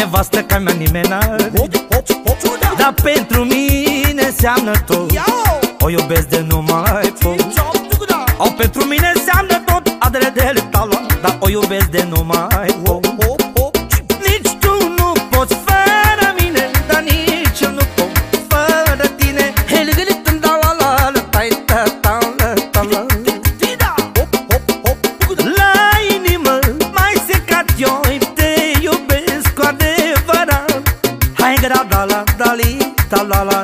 nevastă ca mea nimeni n-are, dar pentru mine înseamnă tot. O iubesc de nu mai pot. O, pentru mine înseamnă tot, adredele tala, dar o iubesc de nu mai pot. Nici tu nu poți fără mine, dar nici eu nu pot fără tine. La inimă mai secat, eu te iubesc cu adevărat. Hai grada la dali, talala.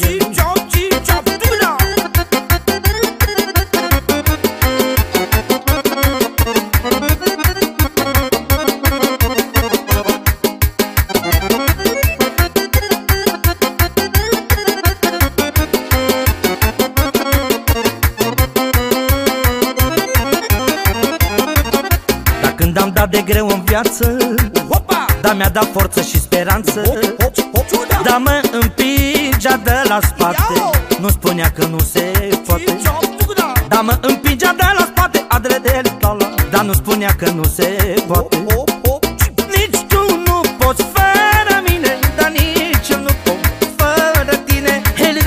Când am dat de greu în viață, dar mi-a dat forță și speranță, dar mă împingea de la spate, nu spunea că nu se poate. Dar mă împingea de la spate, adredele tala, dar nu spunea că nu se poate. Nici tu nu poți fără mine, dar nici eu nu pot fără tine.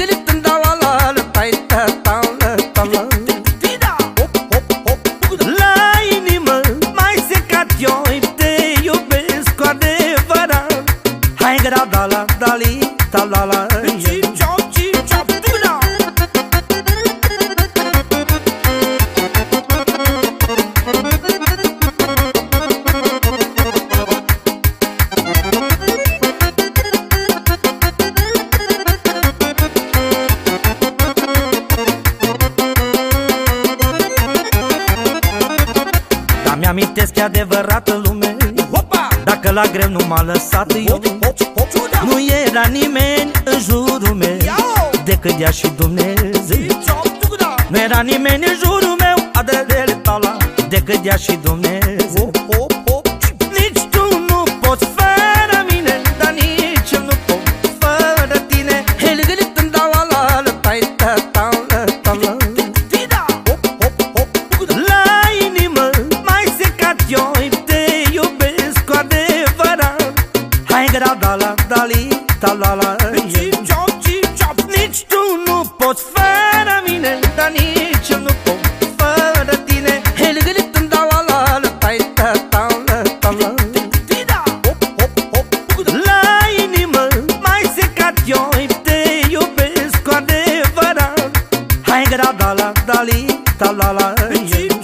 La inimă mai secat, eu te iubesc cu adevărat. Hai grada la dali, talala. Mi-amintesc că e adevărată lume, dacă la greu nu m-a lăsat eu. Nu era nimeni în jurul meu decât ea și Dumnezeu. Nu era nimeni în jurul meu, adredele tala, decât ea și Dumnezeu. Nici tu nu poți fără mine, dar nici eu nu pot fără tine. La inimă mai secat, eu te iubesc cu adevărat. Hai grada la dali, talala. Nici tu nu poți fără mine, dar nici eu nu pot fără tine. La inimă mai secat, eu te iubesc cu adevărat. Hai grada la dali, talala.